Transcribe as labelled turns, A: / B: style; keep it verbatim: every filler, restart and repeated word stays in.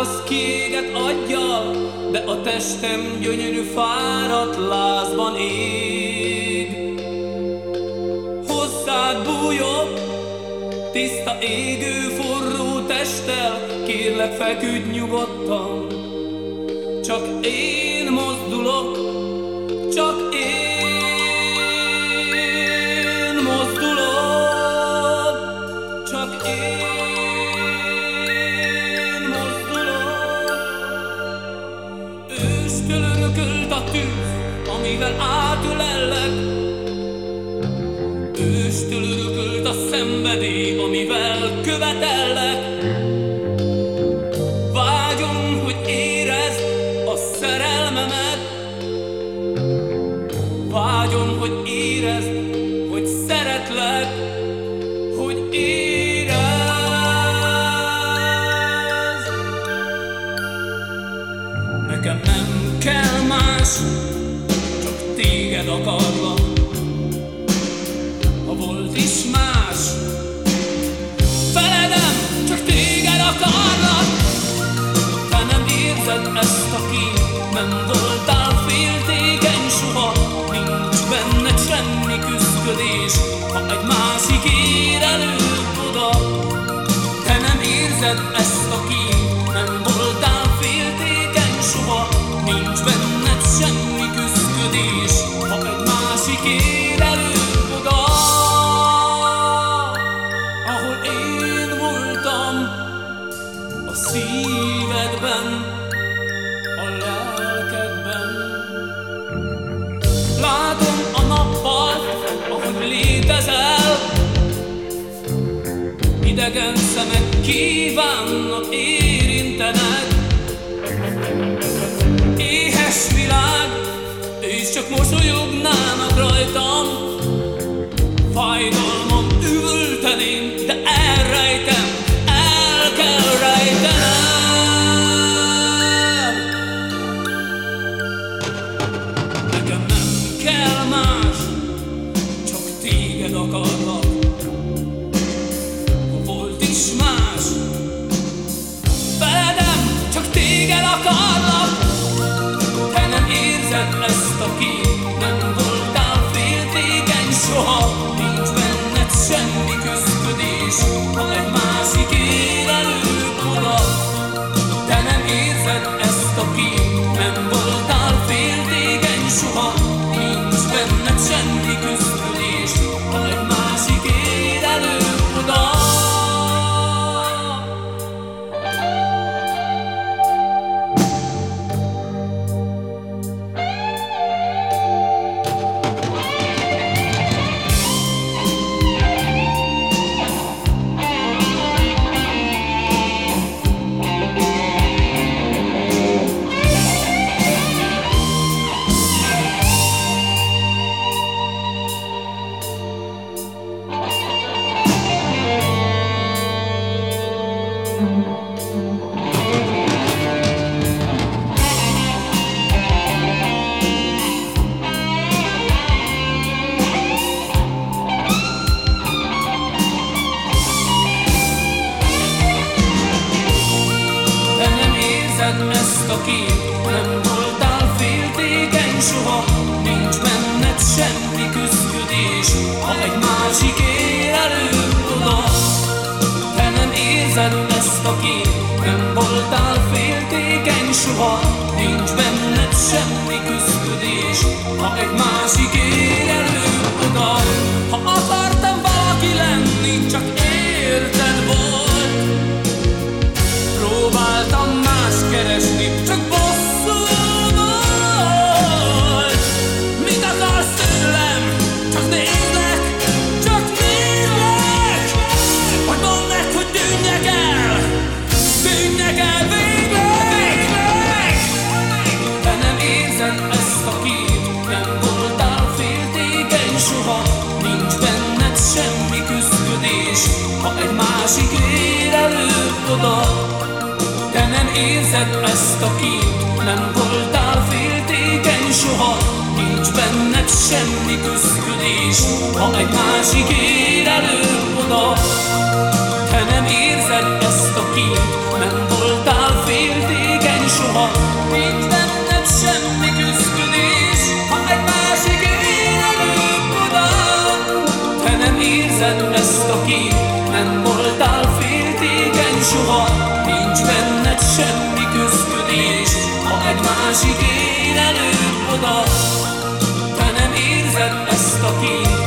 A: az kiéget aggyal, de a testem gyönyörű fáradt lázban ég. Hozzád bújok, tiszta égő forró testtel, kérlek feküdj nyugodtan. Csak én mozdulok, csak én mozdulok, csak én mozdulok. Őstől örökölt a tűz, amivel átölellek. Őstől örökölt a szenvedély, amivel követellek. Vágyom, hogy érezd a szerelmemet. Vágyom, hogy érezd, hogy szeretlek, hogy érezd. Nekem nem kell más, csak téged akarlak. Ha volt is más, feledem, csak téged akarlak. Te nem érzed ezt a kínt, nem voltál féltékeny soha. Nincs benned semmi küszködés, ha egy másik ér előbb oda. Te nem érzed ezt a kínt, nem voltál féltékeny soha. Nincs benned semmi küszködés, ha egy másik ér előbb oda. Ahol én voltam, a szívedben, a lelkedben. Látom a nappal, ahogy létezel. Idegen szemek kívánnak érintened. Éhes világ, és csak mosolyognának rajtam. Fájdalmam üvölteném, de elrejtem, el kell rejtenem. Nekem nem kell más, csak téged akarlak. Ha volt is más, feledem, csak téged akarlak. Te nem érzed ezt a kínt, nem voltál féltékeny soha. Nincs benned semmi küszködés, ha egy másik ér előbb oda. Te nem érzed ezt a kínt, nem voltál féltékeny soha. Nincs benned semmi küszködés, ha egy másik ér előbb oda. Ezt a kínt, nem voltál féltékeny soha. Nincs benned semmi küszködés, ha egy másik ér előbb oda. Te nem érzed ezt a kínt, nem voltál féltékeny soha. Nincs benned semmi küszködés, ha egy másik ér előbb oda. Ha akartam valaki lenni, csak érted volt. Próbáltam más keresni, csak bosszú volt. Mit akarsz tőlem? Csak nézlek, csak nézlek. Hogy mondd meg, hogy tűnjek el, tűnjek el végleg. Te nem érzed ezt a kínt, nem voltál féltékeny soha. Nincs benned semmi küszködés, ha egy másik ér előbb oda. Te nem érzed ezt a kínt, nem voltál féltékeny soha. Nincs benned semmi küszködés, ha egy másik ér előbb oda. Te nem érzed ezt a kínt, nem voltál féltékeny
B: érzed ezt a kínt, nem voltál féltékeny soha, nincs benned semmi közködés, ha egy másik él előtt oda. Te nem érzed ezt a kínt,